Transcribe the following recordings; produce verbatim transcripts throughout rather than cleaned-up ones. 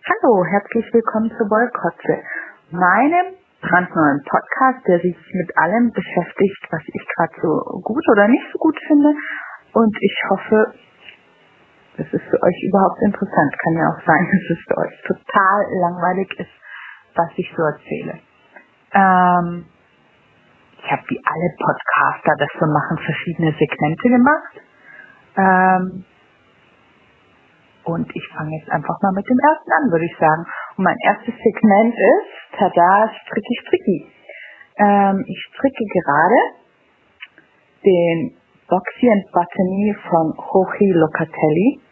Hallo, herzlich willkommen zu Wollkotze, meinem brandneuen Podcast, der sich mit allem beschäftigt, was ich gerade so gut oder nicht so gut finde. Und ich hoffe, das ist für euch überhaupt interessant. Kann ja auch sein, dass es für euch total langweilig ist, was ich so erzähle. Ähm, ich habe wie alle Podcaster das so machen, verschiedene Segmente gemacht. Ähm, Und ich fange jetzt einfach mal mit dem ersten an, würde ich sagen. Und mein erstes Segment ist, tada, Stricki Stricki. Ähm, ich stricke gerade den Boxy and Buttonee von Jochi Locatelli.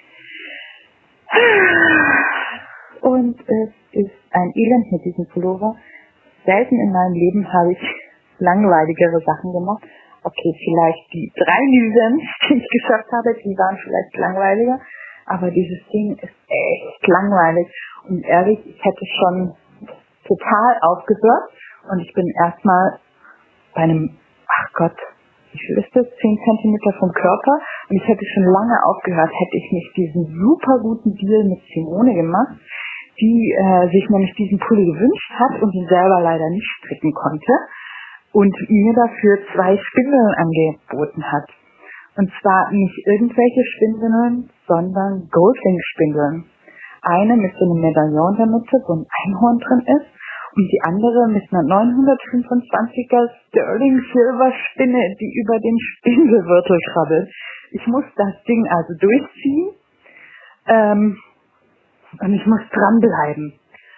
Und es ist ein Elend mit diesem Pullover. Selten in meinem Leben habe ich langweiligere Sachen gemacht. Okay, vielleicht die drei Nüsens, die ich geschafft habe, die waren vielleicht langweiliger. Aber dieses Ding ist echt langweilig. Und ehrlich, ich hätte schon total aufgehört. Und ich bin erstmal bei einem, ach Gott, wie viel ist das? zehn Zentimeter vom Körper. Und ich hätte schon lange aufgehört, hätte ich nicht diesen super guten Deal mit Simone gemacht, die äh, sich nämlich diesen Pulli gewünscht hat und ihn selber leider nicht stricken konnte. Und mir dafür zwei Spindeln angeboten hat. Und zwar nicht irgendwelche Spindeln, sondern Goldwing-Spindeln. Eine mit so einem Medaillon in der Mitte, wo ein Einhorn drin ist, und die andere mit einer neunhundertfünfundzwanziger Sterling Silver Spinne, die über den Spindelgürtel krabbelt. Ich muss das Ding also durchziehen, ähm, und ich muss dranbleiben.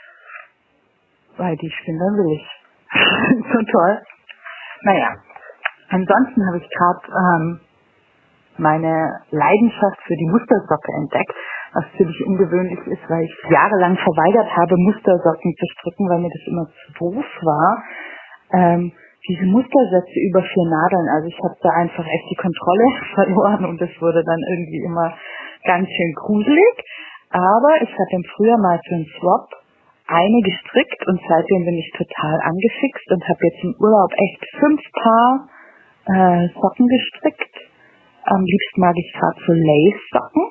Weil die Spindeln will ich. So toll. Naja, ansonsten habe ich gerade ähm, meine Leidenschaft für die Mustersocke entdeckt, was ziemlich ungewöhnlich ist, weil ich jahrelang verweigert habe, Mustersocken zu stricken, weil mir das immer zu doof war. Ähm, diese Mustersätze über vier Nadeln, also ich habe da einfach echt die Kontrolle verloren und das wurde dann irgendwie immer ganz schön gruselig. Aber ich hatte im Frühjahr mal für einen Swap eine gestrickt und seitdem bin ich total angefixt und habe jetzt im Urlaub echt fünf Paar äh, Socken gestrickt. Am liebsten mag ich gerade so Lace-Socken.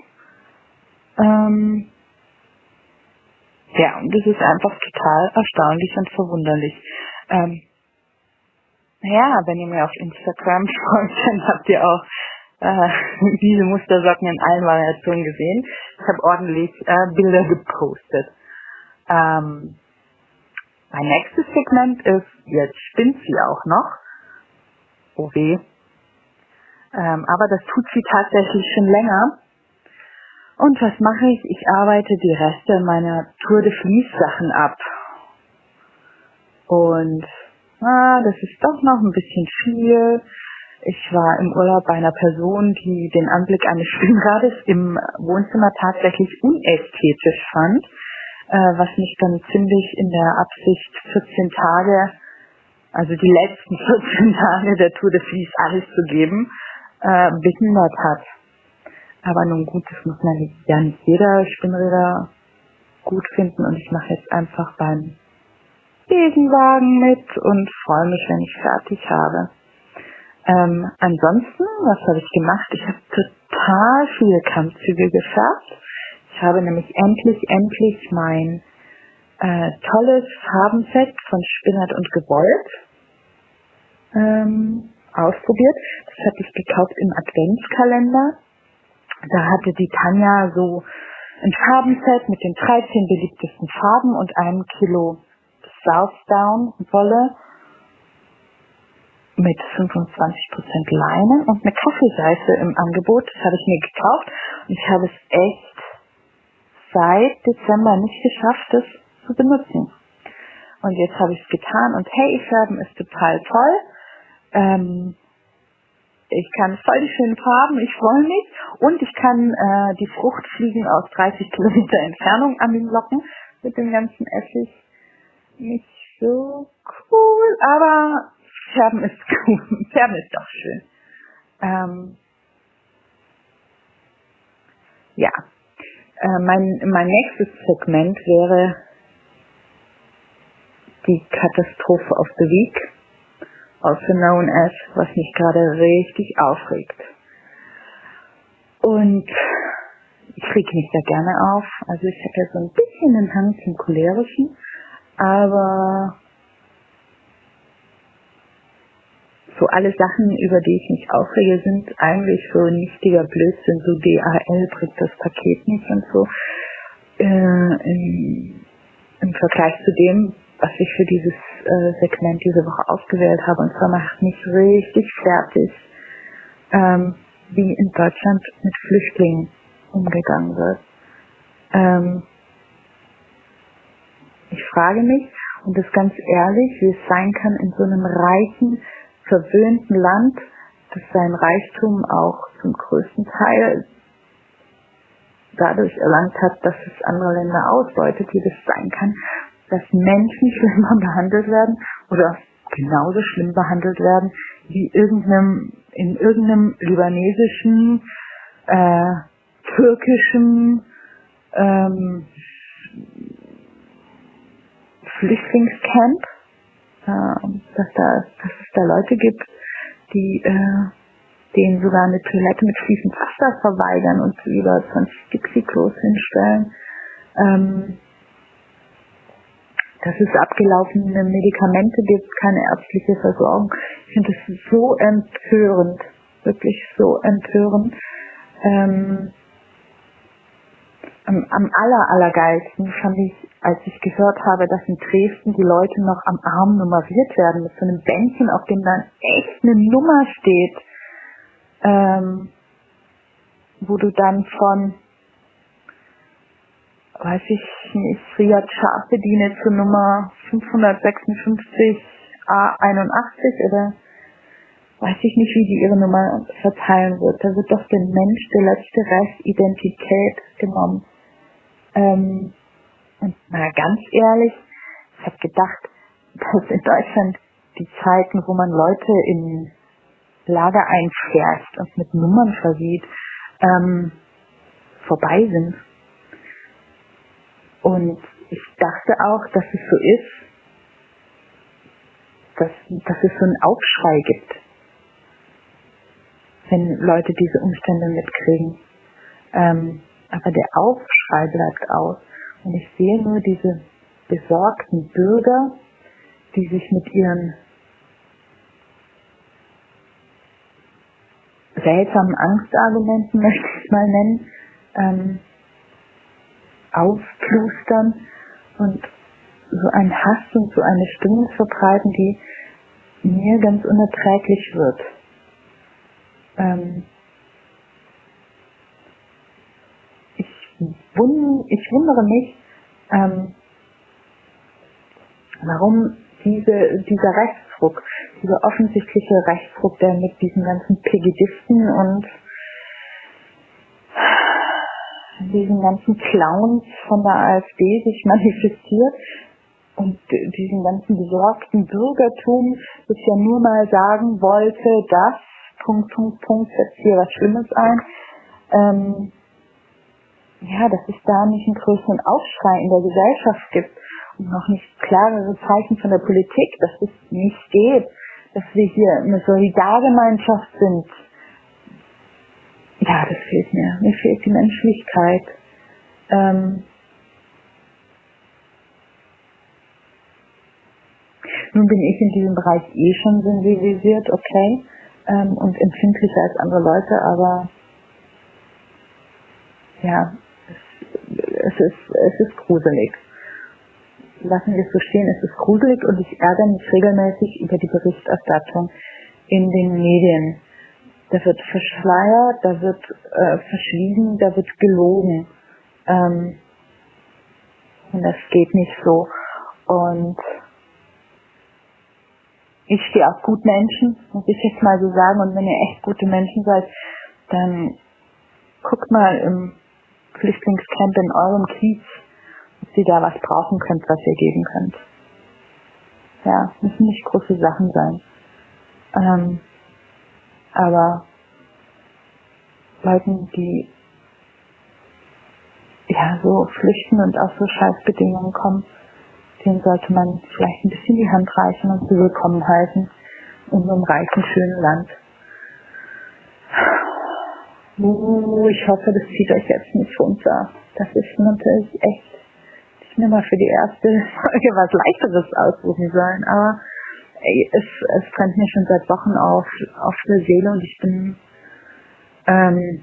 Ähm, ja, und das ist einfach total erstaunlich und verwunderlich. Ähm, ja, wenn ihr mir auf Instagram folgt, dann habt ihr auch äh, diese Mustersocken in allen Variationen gesehen. Ich habe ordentlich äh, Bilder gepostet. Ähm, mein nächstes Segment ist, jetzt spinnt sie auch noch. Oh weh. Ähm, aber das tut sie tatsächlich schon länger. Und was mache ich? Ich arbeite die Reste meiner Tour de Fleece Sachen ab. Und ah, das ist doch noch ein bisschen viel. Ich war im Urlaub bei einer Person, die den Anblick eines Spinnrades im Wohnzimmer tatsächlich unästhetisch fand, äh, was mich dann ziemlich in der Absicht vierzehn Tage, also die letzten vierzehn Tage der Tour de Fleece alles zu geben, äh, behindert hat. Aber nun gut, das muss man nicht, ja nicht jeder Spinnräder gut finden und ich mache jetzt einfach beim Besenwagen mit und freue mich, wenn ich fertig habe. Ähm, ansonsten, was habe ich gemacht? Ich habe total viele Kammzüge gefärbt. Ich habe nämlich endlich, endlich mein äh, tolles Farbenset von Spinnert und Gewollt ähm, ausprobiert. Das hatte ich gekauft im Adventskalender. Da hatte die Tanja so ein Farbenset mit den dreizehn beliebtesten Farben und einem Kilo Southdown Wolle mit fünfundzwanzig Prozent Leine und eine Kaffeeseife im Angebot. Das habe ich mir gekauft und ich habe es echt seit Dezember nicht geschafft, das zu benutzen. Und jetzt habe ich es getan und hey, Färben ist total toll. Ähm, ich kann voll die schönen Farben, ich freue mich und ich kann äh, die Fruchtfliegen aus dreißig Kilometer Entfernung an den Locken mit dem ganzen Essig. Nicht so cool, aber Färben ist cool. Färben ist doch schön. Ähm, ja, äh, mein, mein nächstes Segment wäre die Katastrophe of the Week, also known as, was mich gerade richtig aufregt. Und ich reg mich da gerne auf. Also ich habe ja so ein bisschen einen Hang zum Cholerischen, aber so alle Sachen, über die ich mich aufrege, sind eigentlich so nichtiger Blödsinn, so D H L bringt das Paket nicht und so. Äh, im, im Vergleich zu dem, was ich für dieses äh, Segment diese Woche ausgewählt habe, und zwar macht mich richtig fertig, ähm, wie in Deutschland mit Flüchtlingen umgegangen wird. Ähm, ich frage mich, und das ganz ehrlich, wie es sein kann in so einem reichen, verwöhnten Land, das sein Reichtum auch zum größten Teil dadurch erlangt hat, dass es andere Länder ausbeutet, wie das sein kann, dass Menschen schlimmer behandelt werden oder genauso schlimm behandelt werden wie irgendeinem, in irgendeinem libanesischen, äh, türkischen ähm, Flüchtlingscamp, äh, dass, da, dass es da Leute gibt, die äh, denen sogar eine Toilette mit fließendem Wasser verweigern und über zwanzig Dixie-Klos hinstellen. Ähm, dass es abgelaufene Medikamente gibt, keine ärztliche Versorgung. Ich finde das so empörend, wirklich so empörend. Ähm, am, am aller, allergeilsten fand ich, als ich gehört habe, dass in Dresden die Leute noch am Arm nummeriert werden, mit so einem Bändchen, auf dem dann echt eine Nummer steht, ähm, wo du dann von, weiß ich nicht, Riyad Schaf bediene zur Nummer fünfhundertsechsundfünfzig A einundachtzig oder weiß ich nicht, wie die ihre Nummer verteilen wird. Da wird doch der Mensch, der letzte Rest Identität genommen. Ähm, und na ganz ehrlich, ich habe gedacht, dass in Deutschland die Zeiten, wo man Leute in Lager einfährt und mit Nummern versieht, ähm, vorbei sind. Und ich dachte auch, dass es so ist, dass, dass es so einen Aufschrei gibt, wenn Leute diese Umstände mitkriegen. Ähm, aber der Aufschrei bleibt aus. Und ich sehe nur diese besorgten Bürger, die sich mit ihren seltsamen Angstargumenten, möchte ich es mal nennen, ähm, aufplustern und so einen Hass und so eine Stimmung verbreiten, die mir ganz unerträglich wird. Ähm, ich, wund, ich wundere mich, ähm, warum diese, dieser Rechtsruck, dieser offensichtliche Rechtsruck, der mit diesen ganzen Pegidisten und diesen ganzen Clowns von der AfD sich manifestiert und diesen ganzen besorgten Bürgertum, das ja nur mal sagen wollte, dass, Punkt, Punkt, Punkt, setzt hier was Schlimmes ein, ähm, ja, dass es da nicht einen größeren Aufschrei in der Gesellschaft gibt und noch nicht klarere Zeichen von der Politik, dass es nicht geht, dass wir hier eine Solidargemeinschaft sind. Ja, das fehlt mir. Mir fehlt die Menschlichkeit. Ähm, nun bin ich in diesem Bereich eh schon sensibilisiert, okay, ähm, und empfindlicher als andere Leute, aber ja, es, es, ist, es ist gruselig. Lassen wir es so stehen, es ist gruselig und ich ärgere mich regelmäßig über die Berichterstattung in den Medien. Da wird verschleiert, da wird äh, verschwiegen, da wird gelogen. Ähm, und das geht nicht so. Und ich stehe auf Gutmenschen, muss ich jetzt mal so sagen. Und wenn ihr echt gute Menschen seid, dann guckt mal im Flüchtlingscamp in eurem Kiez, ob ihr da was brauchen könnt, was ihr geben könnt. Ja, müssen nicht große Sachen sein. Ähm, aber Leuten, die ja so flüchten und aus so Scheißbedingungen kommen, denen sollte man vielleicht ein bisschen die Hand reichen und sie willkommen heißen in so einem reichen, schönen Land. Uh, ich hoffe, das zieht euch jetzt nicht runter. Das ist natürlich echt, ich hätte mir mal für die erste Folge was Leichteres aussuchen sollen, aber ey, es, es brennt mir schon seit Wochen auf, auf der Seele und ich bin, ähm,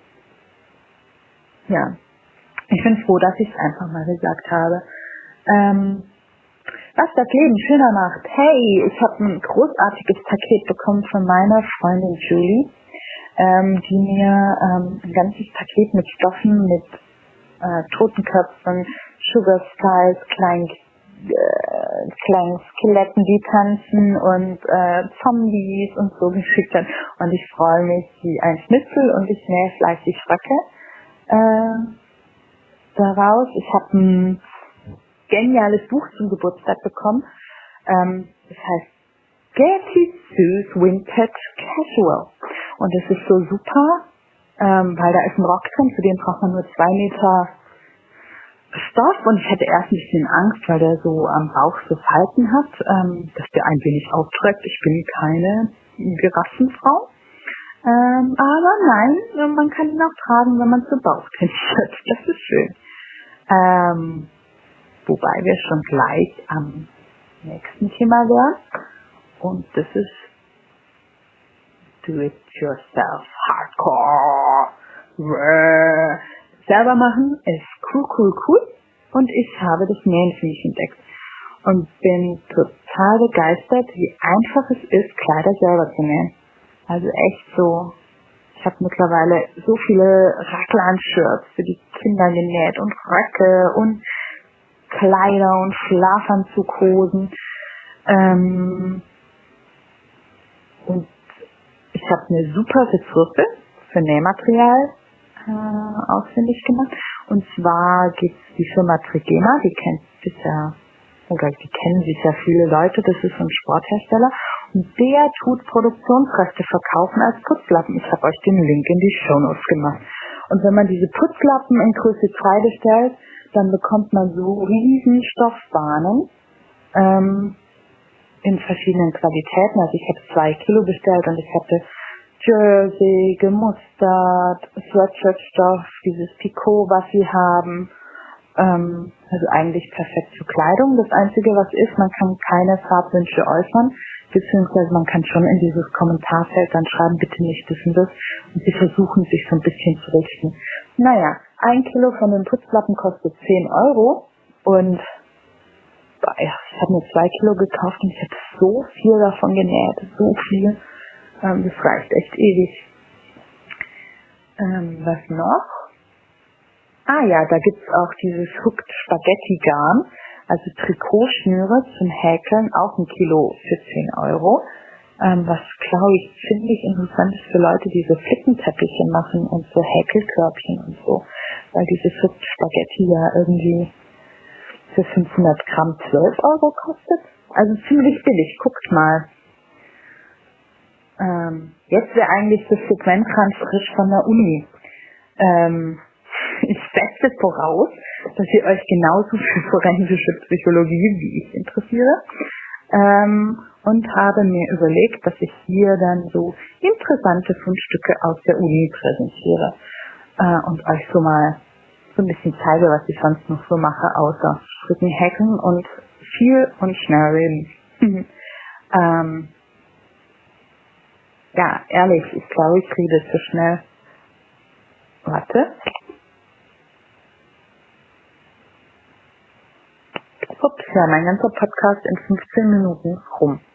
ja, ich bin froh, dass ich es einfach mal gesagt habe. Ähm, was das Leben schöner macht. Hey, ich habe ein großartiges Paket bekommen von meiner Freundin Julie, ähm, die mir ähm, ein ganzes Paket mit Stoffen, mit äh, Totenköpfen, Sugar Skulls, kleinen, äh, kleinen Skeletten, die tanzen und äh, Zombies und so geschickt hat. Und ich freue mich wie ein Schnitzel und ich nähe fleißig Röcke äh, daraus. Ich habe ein geniales Buch zum Geburtstag bekommen. Ähm, das heißt Getty Sue's Vintage Casual. Und es ist so super, ähm, weil da ist ein Rock drin, für den braucht man nur zwei Meter Stoff. Und ich hatte erst ein bisschen Angst, weil der so am Bauch so Falten hat, ähm, dass der ein wenig aufträgt. Ich bin keine Girafenfrau. Ähm, aber nein, man kann ihn auch tragen, wenn man zu Bauch trainiert. Das ist schön. Ähm, wobei wir schon gleich am nächsten Thema wären. Und das ist Do-it-yourself Hardcore. Rrr. Selber machen ist cool, cool, cool. Und ich habe das Nähen für mich entdeckt. Und bin total begeistert, wie einfach es ist, Kleider selber zu nähen. Also echt so. Ich habe mittlerweile so viele Raglan-Shirts für die Kinder genäht und Röcke und Kleider und Schlafanzughosen. Ähm, und ich habe eine super Ressource für Nähmaterial äh, ausfindig gemacht. Und zwar gibt es die Firma Trigema, die kennt sicher, oder die kennen sicher viele Leute, das ist ein Sporthersteller. Und der tut Produktionsrechte verkaufen als Putzlappen. Ich habe euch den Link in die Shownotes gemacht. Und wenn man diese Putzlappen in Größe zwei bestellt, dann bekommt man so riesen Stoffbahnen ähm, in verschiedenen Qualitäten. Also ich habe zwei Kilo bestellt und ich hatte Jersey, gemustert, Sweatshirtstoff, dieses Picot, was sie haben. Ähm, also eigentlich perfekt für Kleidung. Das Einzige, was ist, man kann keine Farbwünsche äußern, beziehungsweise man kann schon in dieses Kommentarfeld dann schreiben, bitte nicht das und das. Und sie versuchen sich so ein bisschen zu richten. Naja, ein Kilo von den Putzlappen kostet zehn Euro und ja, ich habe mir zwei Kilo gekauft und ich habe so viel davon genäht, so viel. Ähm, das reicht echt ewig. Ähm, was noch? Ah ja, da gibt's auch dieses Hooked Spaghetti Garn, also Trikotschnüre zum Häkeln, auch ein Kilo für zehn Euro. Ähm, was, glaube ich, ziemlich interessant ist für Leute, die so Flickenteppiche machen und so Häkelkörbchen und so. Weil dieses Hooked Spaghetti ja irgendwie für fünfhundert Gramm zwölf Euro kostet. Also ziemlich billig, guckt mal. Ähm, jetzt wäre eigentlich das Segment dran frisch von der Uni. Ähm, ich setze voraus, dass ihr euch genauso für forensische Psychologie wie ich interessiere. Ähm, und habe mir überlegt, dass ich hier dann so interessante Fundstücke aus der Uni präsentiere. Äh, und euch so mal so ein bisschen zeige, was ich sonst noch so mache, außer Stricken, Häkeln und viel und schnell reden. ähm, ja, ehrlich, ich glaube, ich rede zu schnell. Warte. Ups, ja, mein ganzer Podcast in fünfzehn Minuten rum.